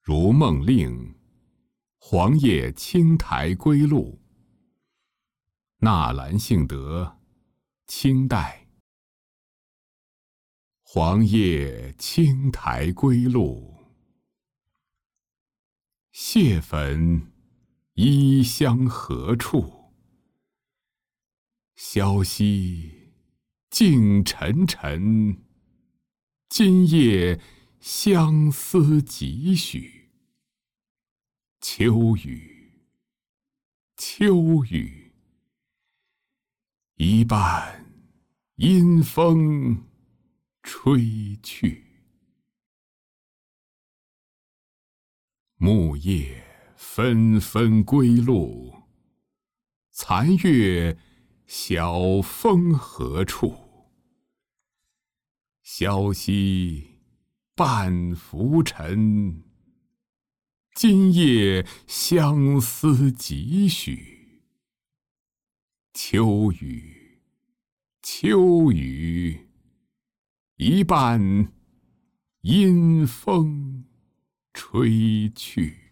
如梦令，黄叶青苔归路。纳兰性德，清代。黄叶青苔归路，谢粉衣香何处？萧兮静沉沉，今夜相思几许？秋雨，秋雨，一半阴风吹去。木叶纷纷归路，残月晓风何处？萧兮半浮沉，今夜相思几许？秋雨，秋雨，一半阴风吹去。